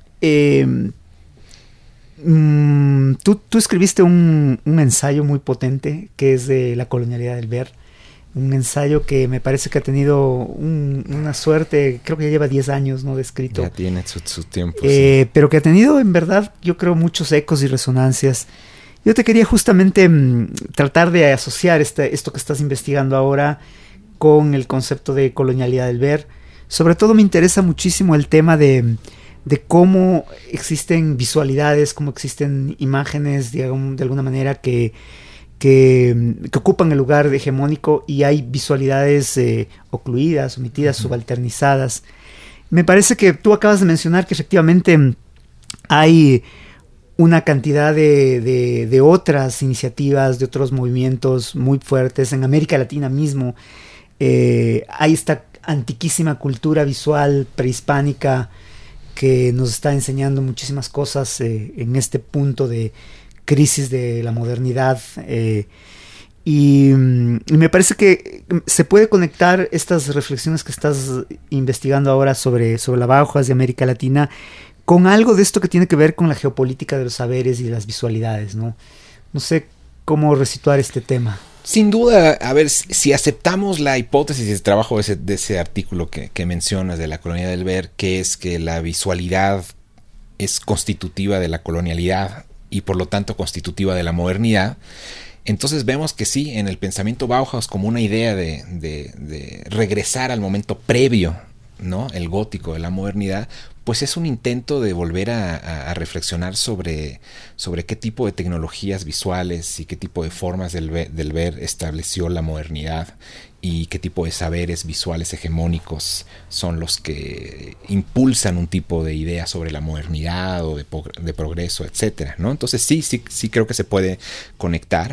Speaker 3: tú escribiste un ensayo muy potente que es de la colonialidad del ver, un ensayo que me parece que ha tenido una suerte, creo que ya lleva 10 años, ¿no?, de escrito.
Speaker 4: Ya tiene su tiempo. Sí.
Speaker 3: Pero que ha tenido, en verdad, yo creo, muchos ecos y resonancias. Yo te quería justamente tratar de asociar esto que estás investigando ahora con el concepto de colonialidad del ver. Sobre todo me interesa muchísimo el tema de cómo existen visualidades, cómo existen imágenes, digamos, de alguna manera que ocupan el lugar hegemónico, y hay visualidades ocluidas, omitidas, subalternizadas. Me parece que tú acabas de mencionar que efectivamente hay una cantidad de otras iniciativas, de otros movimientos muy fuertes. En América Latina mismo hay esta antiquísima cultura visual prehispánica que nos está enseñando muchísimas cosas en este punto de crisis de la modernidad, y me parece que se puede conectar estas reflexiones que estás investigando ahora sobre la Bauhaus de América Latina con algo de esto que tiene que ver con la geopolítica de los saberes y de las visualidades, ¿no? No sé cómo resituar este tema.
Speaker 4: Sin duda, a ver, si aceptamos la hipótesis del trabajo de ese artículo que mencionas de la colonialidad del ver, que es que la visualidad es constitutiva de la colonialidad y por lo tanto constitutiva de la modernidad, entonces vemos que sí, en el pensamiento Bauhaus, como una idea de regresar al momento previo, ¿no?, el gótico de la modernidad, pues es un intento de volver a reflexionar sobre qué tipo de tecnologías visuales y qué tipo de formas del ver estableció la modernidad, y qué tipo de saberes visuales hegemónicos son los que impulsan un tipo de idea sobre la modernidad o de progreso, etcétera, ¿no? Entonces sí creo que se puede conectar.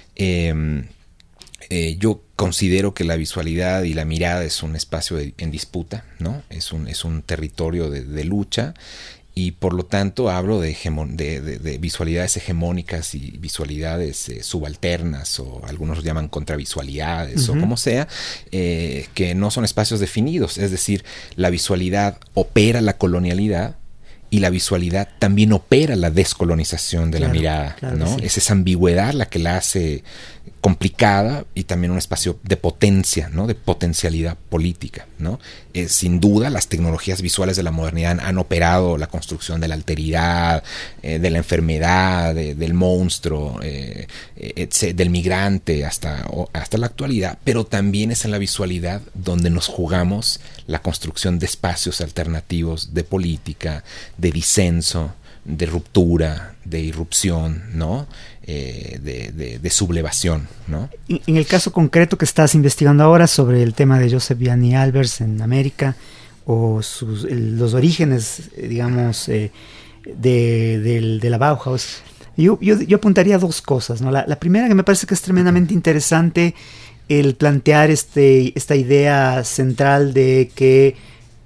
Speaker 4: Yo considero que la visualidad y la mirada es un espacio en disputa, ¿no? Es un territorio de lucha, y por lo tanto hablo de visualidades hegemónicas y visualidades subalternas, o algunos llaman contravisualidades, o como sea, que no son espacios definidos. Es decir, la visualidad opera la colonialidad, y la visualidad también opera la descolonización de la mirada, ¿no? Sí. Es esa ambigüedad la que la hace complicada, y también un espacio de potencia, ¿no?, de potencialidad política, ¿no? Sin duda, las tecnologías visuales de la modernidad han operado la construcción de la alteridad, de la enfermedad, del monstruo, del migrante hasta la actualidad, pero también es en la visualidad donde nos jugamos la construcción de espacios alternativos de política, de disenso, de ruptura, de irrupción, ¿no? De sublevación, ¿no?
Speaker 3: En el caso concreto que estás investigando ahora sobre el tema de Joseph Vianney Albers en América, o los orígenes, digamos, de la Bauhaus, yo apuntaría a dos cosas, ¿no? La primera, que me parece que es tremendamente interesante, el plantear esta idea central de que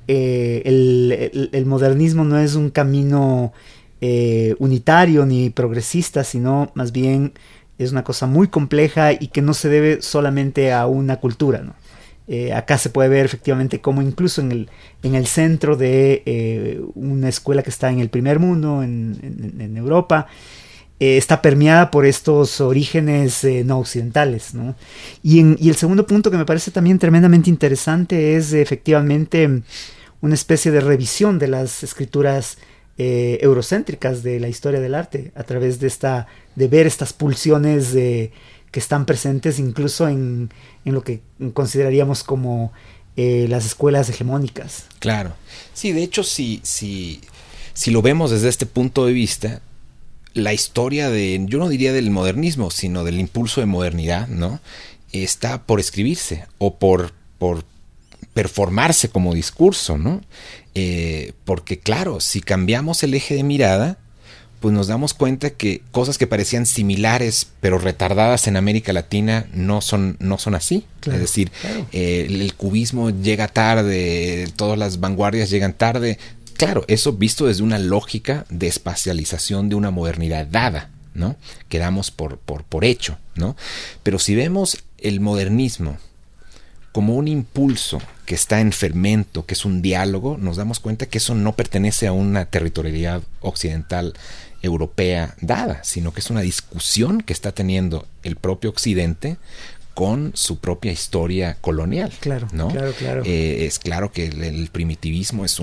Speaker 3: el modernismo no es un camino unitario ni progresista, sino más bien es una cosa muy compleja y que no se debe solamente a una cultura, ¿no? Acá se puede ver efectivamente cómo incluso en el centro de una escuela que está en el primer mundo, en Europa, está permeada por estos orígenes no occidentales, ¿no? Y el segundo punto que me parece también tremendamente interesante es efectivamente una especie de revisión de las escrituras eurocéntricas de la historia del arte, a través de ver estas pulsiones que están presentes incluso en lo que consideraríamos como las escuelas hegemónicas.
Speaker 4: Claro. Sí, de hecho, si lo vemos desde este punto de vista, la historia yo no diría del modernismo, sino del impulso de modernidad, ¿no?, está por escribirse o por performarse como discurso, ¿no? Porque claro, si cambiamos el eje de mirada, pues nos damos cuenta que cosas que parecían similares pero retardadas en América Latina no son así. Claro, es decir, claro. El cubismo llega tarde, todas las vanguardias llegan tarde. Claro, eso visto desde una lógica de espacialización de una modernidad dada, ¿no? Que damos por hecho, ¿no? Pero si vemos el modernismo como un impulso que está en fermento, que es un diálogo, nos damos cuenta que eso no pertenece a una territorialidad occidental europea dada, sino que es una discusión que está teniendo el propio Occidente con su propia historia colonial.
Speaker 3: Claro,
Speaker 4: ¿no?
Speaker 3: claro.
Speaker 4: Es claro que el primitivismo es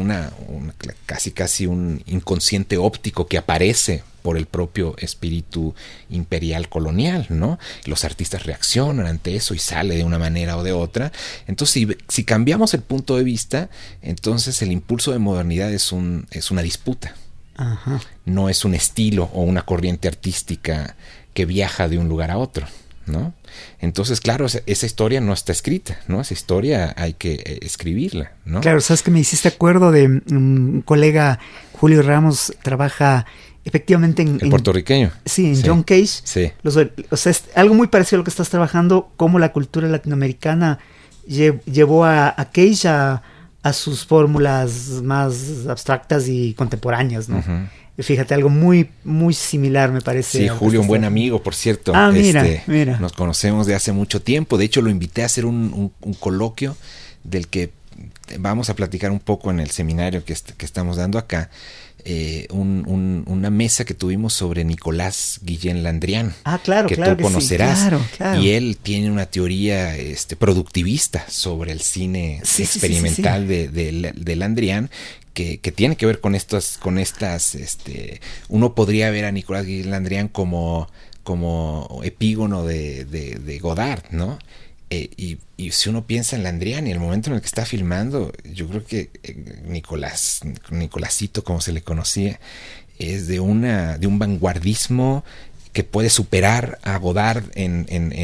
Speaker 4: casi un inconsciente óptico que aparece por el propio espíritu imperial colonial, ¿no? Los artistas reaccionan ante eso y sale de una manera o de otra. Entonces, si cambiamos el punto de vista, entonces el impulso de modernidad es una disputa.
Speaker 3: Ajá.
Speaker 4: No es un estilo o una corriente artística que viaja de un lugar a otro, ¿no? Entonces, claro, esa historia no está escrita, ¿no? Esa historia hay que escribirla, ¿no?
Speaker 3: Claro, sabes que me hiciste acuerdo de un colega, Julio Ramos, trabaja efectivamente en
Speaker 4: puertorriqueño.
Speaker 3: Sí, en John Cage.
Speaker 4: Sí.
Speaker 3: O sea, es algo muy parecido a lo que estás trabajando, cómo la cultura latinoamericana llevó a Cage a sus fórmulas más abstractas y contemporáneas, ¿no? Uh-huh. Fíjate, algo muy, muy similar me parece.
Speaker 4: Sí, Julio, un buen amigo, por cierto.
Speaker 3: Mira.
Speaker 4: Nos conocemos de hace mucho tiempo. De hecho, lo invité a hacer un coloquio del que vamos a platicar un poco en el seminario que estamos dando acá. Una mesa que tuvimos sobre Nicolás Guillén Landrian,
Speaker 3: claro,
Speaker 4: que
Speaker 3: claro
Speaker 4: tú conocerás,
Speaker 3: sí, claro.
Speaker 4: Y él tiene una teoría productivista sobre el cine experimental de Landrian, que tiene que ver con estas uno podría ver a Nicolás Guillén Landrian como epígono de Godard, ¿no? Y si uno piensa en Landrian y el momento en el que está filmando, yo creo que Nicolásito, como se le conocía, es de un vanguardismo que puede superar a Godard en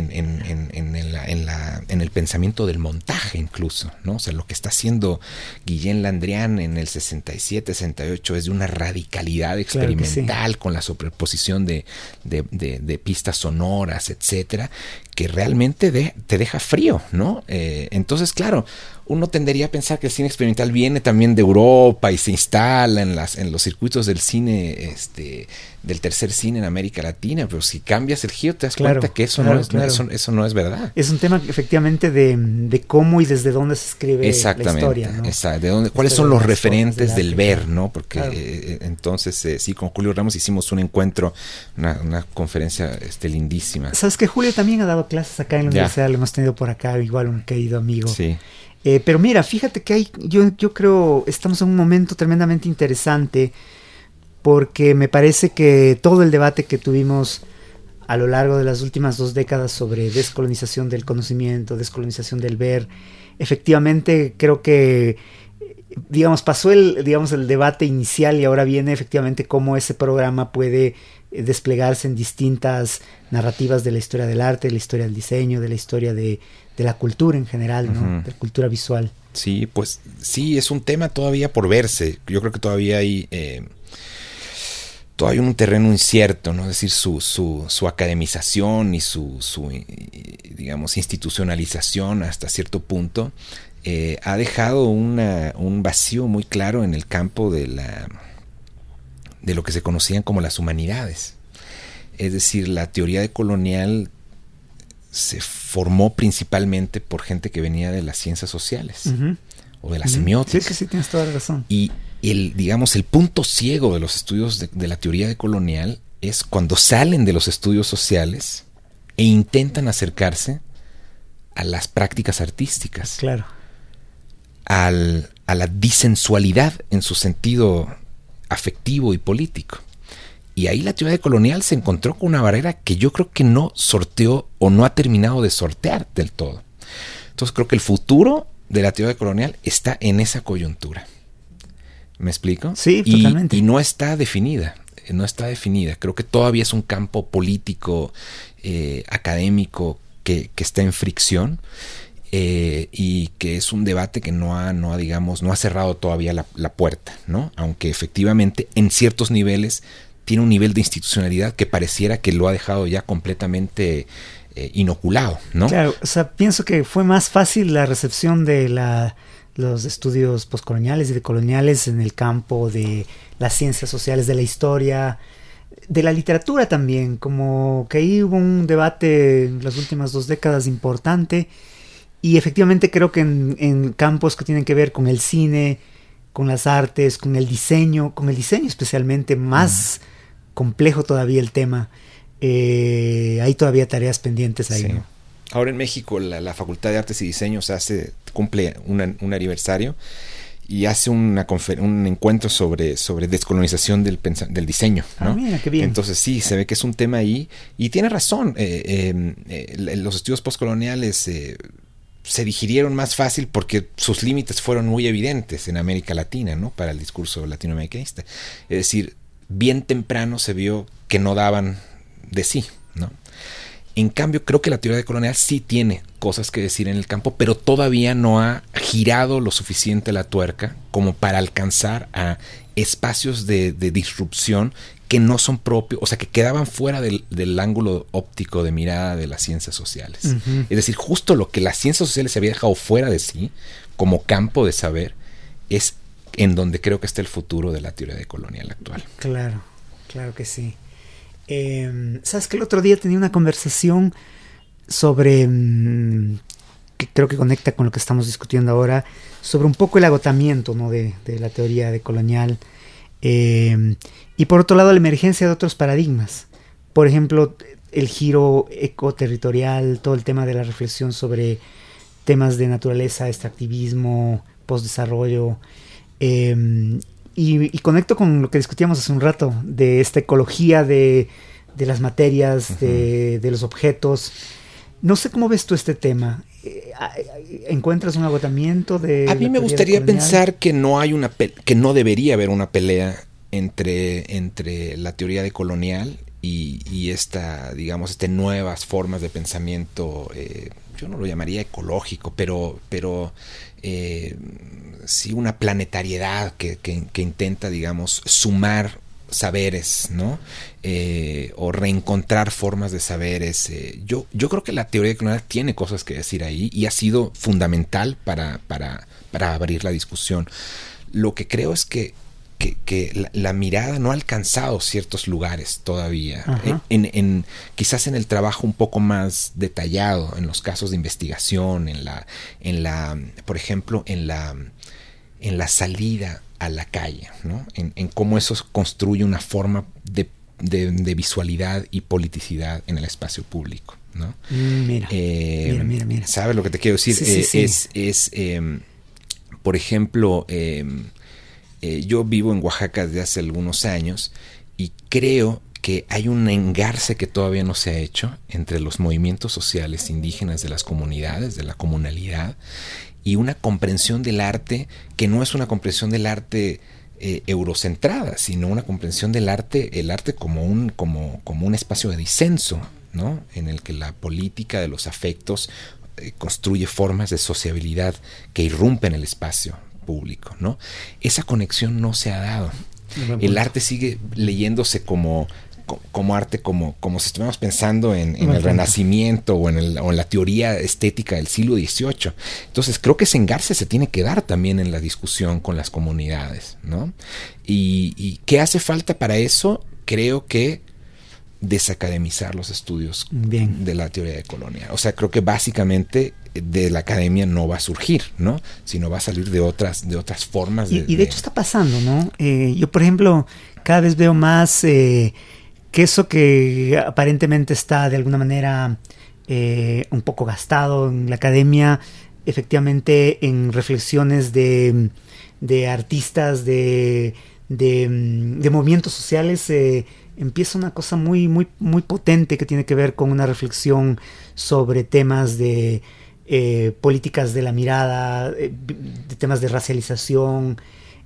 Speaker 4: el pensamiento del montaje incluso, ¿no? O sea, lo que está haciendo Guillén Landrian en el 67, 68 es de una radicalidad experimental, claro, sí, con la superposición de pistas sonoras, etcétera, que realmente te deja frío, ¿no? Entonces, claro, uno tendería a pensar que el cine experimental viene también de Europa y se instala en los circuitos del cine, del tercer cine en América Latina, pero si cambias el giro te das cuenta que eso no es verdad.
Speaker 3: Es un tema efectivamente de cómo y desde dónde se escribe la historia, ¿no?
Speaker 4: Exactamente. ¿Cuáles son los referentes del ver, ¿no? Porque claro, entonces sí, con Julio Ramos hicimos un encuentro, una conferencia lindísima.
Speaker 3: Sabes que Julio también ha dado clases acá en la universidad, lo hemos tenido por acá, igual un querido amigo.
Speaker 4: Sí.
Speaker 3: Pero mira, fíjate que yo creo estamos en un momento tremendamente interesante, porque me parece que todo el debate que tuvimos a lo largo de las últimas 2 décadas sobre descolonización del conocimiento, descolonización del ver, efectivamente creo que pasó el debate inicial y ahora viene efectivamente cómo ese programa puede desplegarse en distintas narrativas de la historia del arte, de la historia del diseño, de la historia de la cultura en general, ¿no? Uh-huh. De la cultura visual.
Speaker 4: Sí, pues sí, es un tema todavía por verse. Yo creo que todavía hay un terreno incierto, ¿no? Es decir, su academización y su digamos, institucionalización hasta cierto punto ha dejado un vacío muy claro en el campo de lo que se conocían como las humanidades. Es decir, la teoría decolonial se formó principalmente por gente que venía de las ciencias sociales, uh-huh, o de la semiótica.
Speaker 3: Sí, tienes toda la razón.
Speaker 4: Y el punto ciego de los estudios de la teoría decolonial es cuando salen de los estudios sociales e intentan acercarse a las prácticas artísticas.
Speaker 3: Claro.
Speaker 4: A la disensualidad en su sentido afectivo y político. Y ahí la teoría decolonial se encontró con una barrera que yo creo que no sorteó o no ha terminado de sortear del todo. Entonces creo que el futuro de la teoría decolonial está en esa coyuntura. ¿Me explico?
Speaker 3: Sí, totalmente.
Speaker 4: Y no está definida. Creo que todavía es un campo político, académico que está en fricción. Y que es un debate que no ha cerrado todavía la puerta, ¿no? Aunque efectivamente en ciertos niveles tiene un nivel de institucionalidad que pareciera que lo ha dejado ya completamente inoculado, ¿no?
Speaker 3: Claro, o sea, pienso que fue más fácil la recepción de los estudios postcoloniales y decoloniales en el campo de las ciencias sociales, de la historia, de la literatura también, como que ahí hubo un debate en las últimas 2 décadas importante, y efectivamente creo que en campos que tienen que ver con el cine, con las artes, con el diseño especialmente, más complejo todavía el tema, hay todavía tareas pendientes ahí,
Speaker 4: Sí.
Speaker 3: ¿no?
Speaker 4: Ahora en México la Facultad de Artes y Diseños cumple un aniversario y hace un encuentro sobre descolonización del diseño, ¿no?
Speaker 3: Mira, qué bien.
Speaker 4: Entonces sí, se ve que es un tema ahí y tiene razón. Los estudios postcoloniales se digirieron más fácil porque sus límites fueron muy evidentes en América Latina, ¿no? Para el discurso latinoamericanista. Es decir, bien temprano se vio que no daban de sí, ¿no? En cambio, creo que la teoría decolonial sí tiene cosas que decir en el campo, pero todavía no ha girado lo suficiente la tuerca como para alcanzar a espacios de disrupción que no son propios, o sea, que quedaban fuera del ángulo óptico de mirada de las ciencias sociales.
Speaker 3: Uh-huh.
Speaker 4: Es decir, justo lo que las ciencias sociales se había dejado fuera de sí, como campo de saber, es en donde creo que está el futuro de la teoría decolonial actual.
Speaker 3: Claro, claro que sí. ¿Sabes que el otro día tenía una conversación sobre, que creo que conecta con lo que estamos discutiendo ahora, sobre un poco el agotamiento, ¿no? de la teoría decolonial, y por otro lado la emergencia de otros paradigmas? Por ejemplo, el giro ecoterritorial, todo el tema de la reflexión sobre temas de naturaleza, extractivismo, postdesarrollo, y conecto con lo que discutíamos hace un rato, de esta ecología de las materias, uh-huh, de los objetos. No sé cómo ves tú este tema. ¿Encuentras un agotamiento de
Speaker 4: A mí me gustaría pensar que no hay que no debería haber una pelea entre la teoría decolonial y esta, digamos, nuevas formas de pensamiento. Yo no lo llamaría ecológico, pero sí una planetariedad que intenta, digamos, sumar saberes, ¿no? O reencontrar formas de saberes. Yo creo que la teoría decolonial tiene cosas que decir ahí y ha sido fundamental para abrir la discusión. Lo que creo es que la mirada no ha alcanzado ciertos lugares todavía. Uh-huh. Quizás en el trabajo un poco más detallado, en los casos de investigación, por ejemplo, en la salida a la calle, ¿no? En cómo eso construye una forma de visualidad y politicidad en el espacio público, ¿no?
Speaker 3: Mira.
Speaker 4: ¿Sabes lo que te quiero decir? Sí. Por ejemplo, yo vivo en Oaxaca desde hace algunos años y creo que hay un engarce que todavía no se ha hecho entre los movimientos sociales indígenas de las comunidades, de la comunalidad, y una comprensión del arte que no es una comprensión del arte eurocentrada, sino una comprensión del arte, el arte como un espacio de disenso, ¿no? En el que la política de los afectos construye formas de sociabilidad que irrumpen el espacio público, ¿no? Esa conexión no se ha dado. El arte sigue leyéndose como arte, como si estuviéramos pensando en el Renacimiento o en la teoría estética del siglo XVIII. Entonces creo que ese engarce se tiene que dar también en la discusión con las comunidades, ¿no? ¿Y qué hace falta para eso? Creo que desacademizar los estudios de la teoría decolonial. O sea, creo que básicamente de la academia no va a surgir, ¿no? Sino va a salir de otras formas.
Speaker 3: Y de hecho está pasando, ¿no? Yo, por ejemplo, cada vez veo más que eso que aparentemente está de alguna manera un poco gastado en la academia, efectivamente en reflexiones de artistas, de movimientos sociales, empieza una cosa muy, muy, muy potente que tiene que ver con una reflexión sobre temas de políticas de la mirada, de temas de racialización.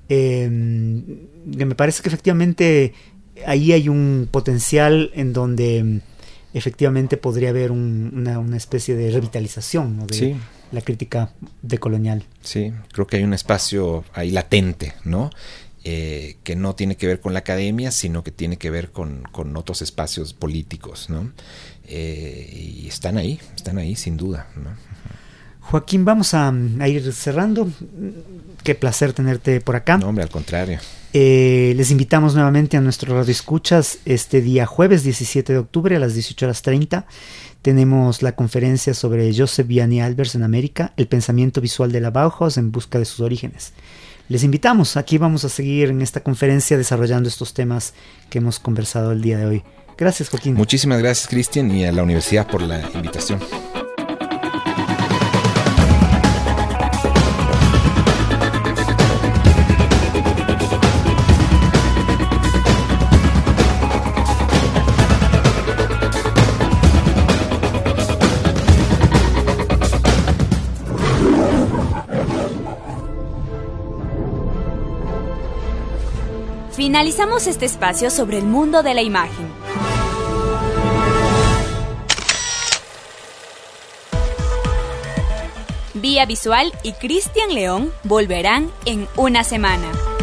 Speaker 3: Me parece que efectivamente ahí hay un potencial en donde efectivamente podría haber una especie de revitalización, ¿no? De la crítica decolonial.
Speaker 4: Sí, creo que hay un espacio ahí latente, ¿no? Que no tiene que ver con la academia, sino que tiene que ver con otros espacios políticos, ¿no? Y están ahí sin duda, ¿no?
Speaker 3: Joaquín, vamos a ir cerrando. Qué placer tenerte por acá.
Speaker 4: No, hombre, al contrario.
Speaker 3: Les invitamos nuevamente a nuestro Radio Escuchas este día jueves 17 de octubre a las 18:30. Tenemos la conferencia sobre Joseph Vianney Albers en América, el pensamiento visual de la Bauhaus en busca de sus orígenes. Les invitamos, aquí vamos a seguir en esta conferencia desarrollando estos temas que hemos conversado el día de hoy. Gracias, Joaquín.
Speaker 4: Muchísimas gracias, Cristian, y a la universidad por la invitación.
Speaker 2: Finalizamos este espacio sobre el mundo de la imagen. Vía Visual y Cristian León volverán en una semana.